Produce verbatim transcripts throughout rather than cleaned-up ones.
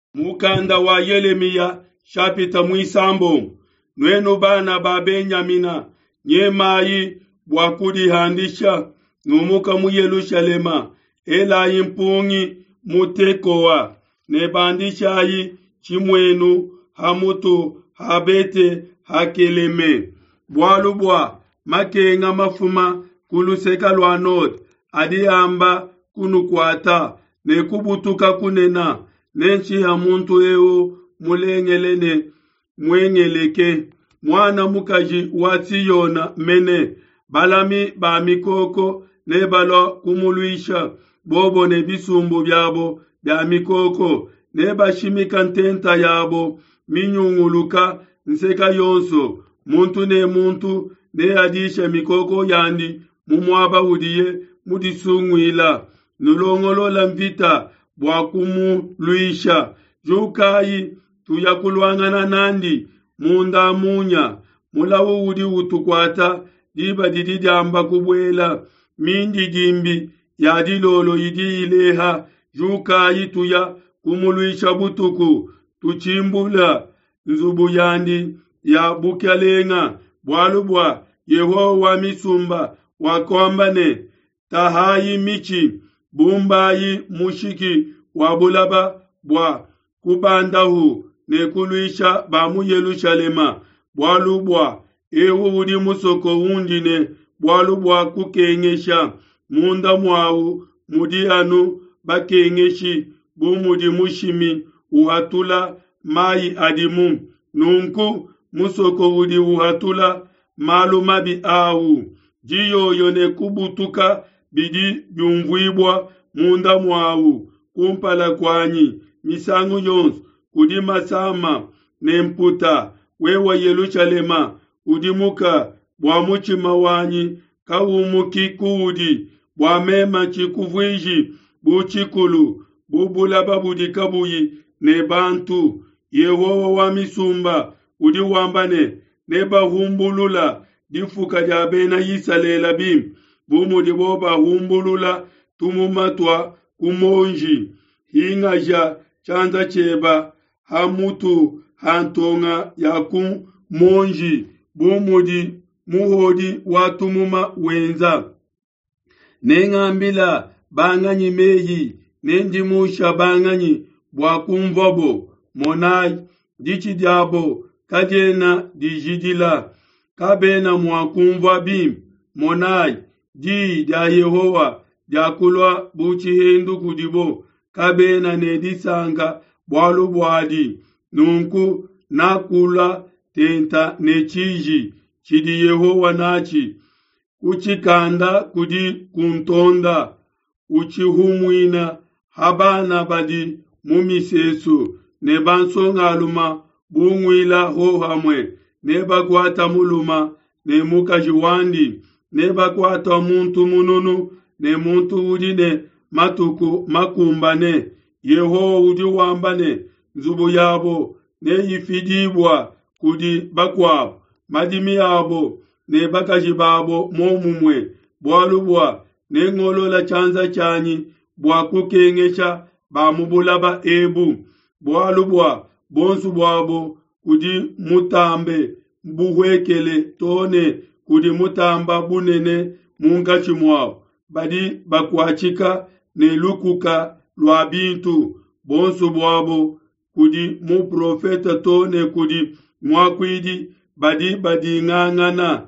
Mukanda wa Yeremia shapita mwisambo. Nwenu bana ba Benyamina nyemayi bwakulihandisha numuka mu Yerusalema ela impungi mutekowa nebandishayi chimwenu hamutu habete hakeleme bwalubwa makenga mafuma kuluseka lwa nod adiamba kunukwata nekubutuka kunena nenchi ya muntu eo mulengelene mwengeleke mwana mukaji watiyona mene balami ba mikoko ne balo kumuluisha bobo ne bisumbu byabo bya mikoko ne bashimika ntenta yabo minyunguluka nseka yonso muntu ne muntu ne adisha mikoko yandi mumwaba udiye mudisungwila nulongolola mvita bwakumu luisha jukayi tuyakulwangana nandi munda munya mulawu udi utukwata diba didi jamba kubwela mindi jimbi yadilolo yidi ileha jukayi tuya kumuluisha butuku tuchimbula nzubu yandi ya bukyalenga bwalubwa Yehowa misumba wakombane tahayi michi bumbayi mushiki wabulaba bwa kubandahu nekuluisha bamu Yerusalema bwalubwa ewu udi musoko undine bwalubwa kukengesha munda mwawu mudi anu bakengeshi bumudi mushimi uhatula mai adimu nunku musoko udi uhatula malu mabi awu jiyo yone kubutuka bidi byumvwibwa munda mwawu kumpala kwanyi misangu yonsu kudi masama nemputa wewa Yerusalema udimuka bwamuchima wanyi kawumuki kudi bwamema chikuvwiji buchikulu bubulaba budikabuyi ne bantu Yehowa wa misumba udi wambane neba humbulula difuka jabena yisalela bim bumudi boba humbulula tumumatwa kumonji hingaja chanza cheba hamutu hantonga yakum monji bumudi muhodi watumuma wenza nengambila banganyi meyi nendimusha banganyi bwakumvobo monai dichi diabo kajena dijidila kabena mwakumva bim monai di da Yehowa jakulwa buchi hendu kudibo kabena nedisanga bwalu bwadi nunku nakula tenta nechiji chidi Yehowa nachi kuchikanda kudi kuntonda uchihumwina habana badi mumisesu nebansonga aluma bungwila hohamwe neba kwata muluma ne mukaji wandi neba kwata muntu mununu ne muntu udine matuku makumbane Yehowa udi wambane nzubu yabo ne yifidibwa kudi bakwa madimi yabo ne bakaji babo momumwe bwalubwa ne ngolola chanza chanyi bwa kukengesha bamubulaba ebu bwalubwa bonsu bwabo kudi mutambe buhwekele tone kudi mutamba bunene mungachi mwao badi bakwachika ne lukuka lwa bintu bonsu bwabo kudi mu profeta tone kudi mwakwidi badi badi ngangana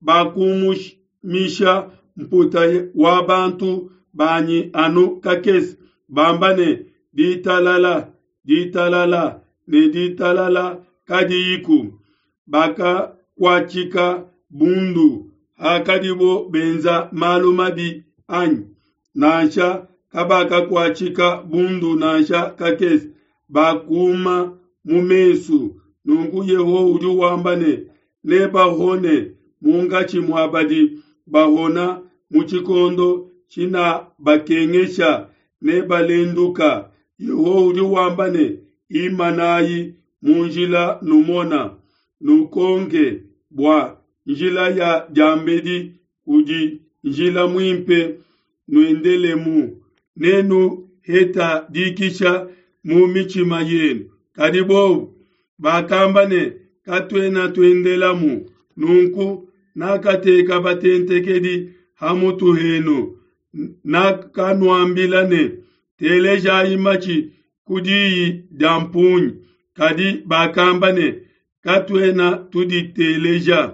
bakumumisha mputa wabantu banyi anu kakes bambane ditalala ditalala ne ditalala kadiyiku baka kwachika bundu hakadibo benza malumabi anyi nansha kabaka kwachika bundu nansha kakes bakuma mumesu nungu Yeho udi wambane ne bahone mungachi mwabadi bahona muchikondo china bakengesha ne balenduka Yeho udi wambane imanayi munjila numona nukonge bwa njila ya jambedi kudi njila mwimpe nuendelemu nenu heta dikisha mu michima yenu kadi bovu bakambane katwena twendelamu nunku nakateka batentekedi hamutu henu nakanwambilane teleja imachi kudiyi dampunyi kadi bakambane katwena tudi teleja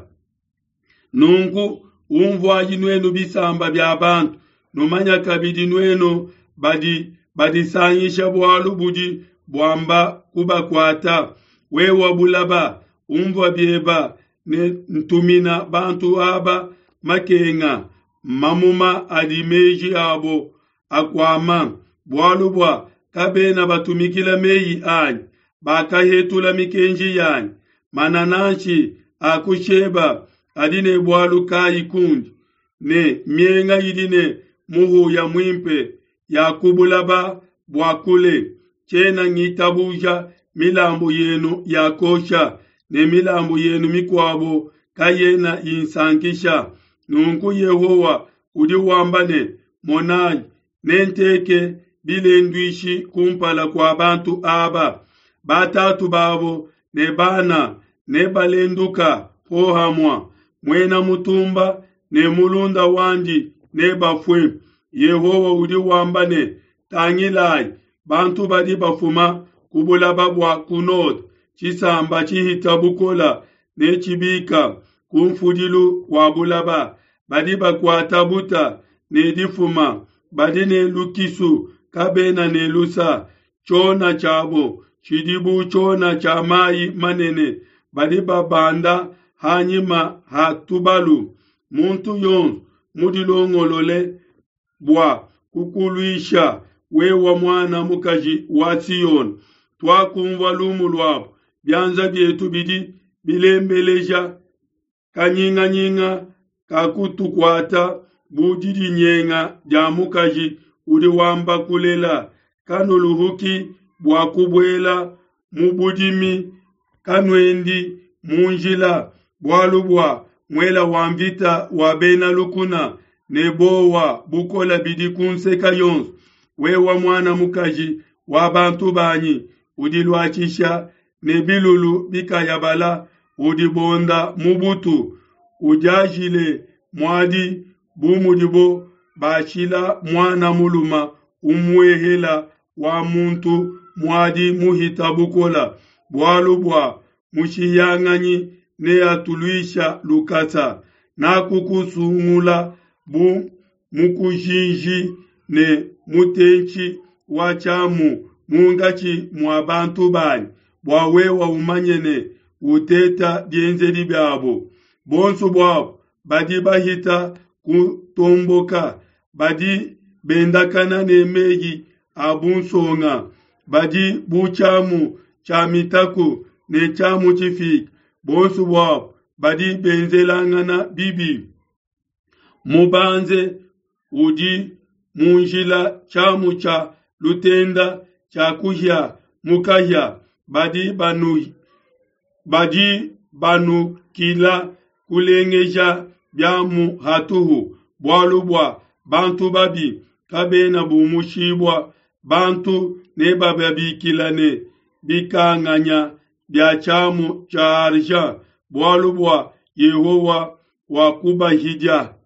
nunku umvwaji nwenu bisamba bya bantu numanya kabidi nwenu badi badisanyisha bwalu budi bwamba kubakwata wewa bulaba umvwa byeba ne ntumina bantu aba makenga mamuma adimeji abo akwama bwalu bwa kabena batumikila meyi anyi bakahetula mikenji yanyi manananchi akusheba adine bwalu kayi kundi ne mienga yidine muhu ya mwimpe ya kubulaba bwakule chena ngitabuja milambo yenu ya kosha ne milambo yenu mikwabo kayena insankisha nunku Yehowa udi wambane monayi nenteke bilendwishi kumpala kwa bantu aba batatu babo ne bana ne balenduka hohamwa mwena mutumba ne mulunda wanji ne bafwe Yehowa udi wambane tangilai bantu badi bafuma kubulaba bwa kunod chisamba chihitabukola ne chibika kumfudilu kwa bulaba badi bakwata buta ne difuma badi ne lukisu kabena ne lusa chona chabo chidibu chona cha mai manene badi babanda hanyima hatubalu muntu yon mudilongolole bwa kukuluisha wewa mwana mukaji wa Sion twakumva lumu lwabo byanza byetu bidi bilembeleja kanyinga nyinga kakutukwata budidi nyenga ja mukaji udi wamba kulela kano luhuki bwa kubwela mubudimi kanwendi munjila bwalubwa mwela wambita wabena lukuna nebowa bukola bidi kunseka yonzu wewa mwana mukaji wa bantu banyi udilwachisha nebilulu bikayabala udibonda mubutu ujajile mwadi bumudibo bachila mwana muluma umwehela wa muntu mwadi muhitabukola bwalubwa mushiyang'anyi ne atuluisha lukata na kukusungula bu mukujinji ne mutenchi wachamu mungachi mwa bantu banyi bwawewa umanyene uteta byenzeri byabo bonsu bwabo badi bahita kutomboka badi bendakana nemeji abunsonga badi buchamu cha mitaku ne chamu chifiki bonsu bwabo badi benzelangana bibi mubanze udi munjila chamu cha lutenda cha kuhya mukahya badi banu badi banu kila kulengeja byamu hatuhu bwalubwa bantu babi kabena bumushibwa bantu ne bababikilane bikanganya bya chamu cha arja bwalubwa Yehowa wakubahija